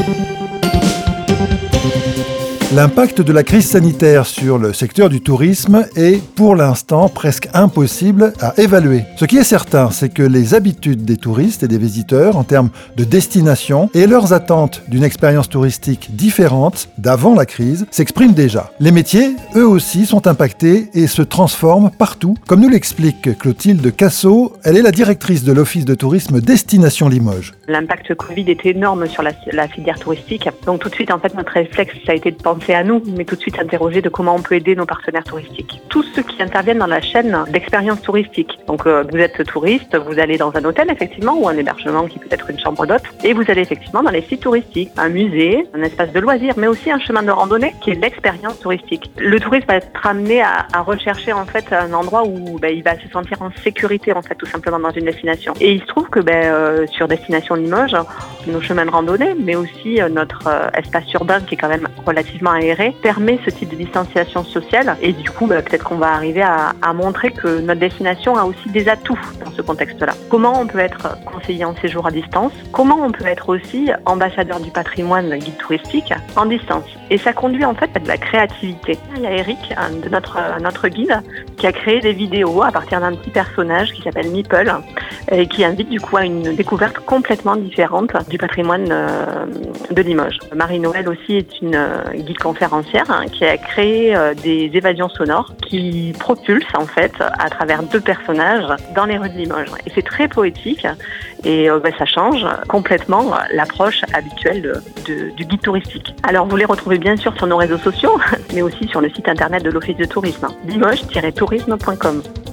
L'impact de la crise sanitaire sur le secteur du tourisme est, pour l'instant, presque impossible à évaluer. Ce qui est certain, c'est que les habitudes des touristes et des visiteurs en termes de destination et leurs attentes d'une expérience touristique différente d'avant la crise s'expriment déjà. Les métiers, eux aussi, sont impactés et se transforment partout, comme nous l'explique Clotilde Cassot. Elle est la directrice de l'Office de tourisme Destination Limoges. L'impact Covid est énorme sur la filière touristique. Donc tout de suite, en fait, notre réflexe, ça a été de penser à nous, mais tout de suite interroger de comment on peut aider nos partenaires touristiques. Tous ceux qui interviennent dans la chaîne d'expérience touristique. Donc vous êtes touriste, vous allez dans un hôtel effectivement, ou un hébergement qui peut être une chambre d'hôte, et vous allez effectivement dans les sites touristiques, un musée, un espace de loisirs, mais aussi un chemin de randonnée qui est l'expérience touristique. Le touriste va être amené à rechercher en fait un endroit où il va se sentir en sécurité en fait tout simplement dans une destination. Et il se trouve que sur Destination Limoges, nos chemins de randonnée, mais aussi notre espace urbain qui est quand même relativement aéré, permet ce type de distanciation sociale. Et du coup, peut-être qu'on va arriver à montrer que notre destination a aussi des atouts dans ce contexte-là. Comment on peut être conseiller en séjour à distance? Comment on peut être aussi ambassadeur du patrimoine, guide touristique, en distance? Et ça conduit en fait à de la créativité. Il y a Eric, notre guide, qui a créé des vidéos à partir d'un petit personnage qui s'appelle Meeple et qui invite du coup à une découverte complètement différente du patrimoine de Limoges. Marie-Noël aussi est une guide conférencière qui a créé des évasions sonores qui propulsent en fait à travers deux personnages dans les rues de Limoges. Et c'est très poétique et ça change complètement l'approche habituelle du guide touristique. Alors vous les retrouvez bien sûr sur nos réseaux sociaux, mais aussi sur le site internet de l'Office de tourisme, limoges-tourisme.com.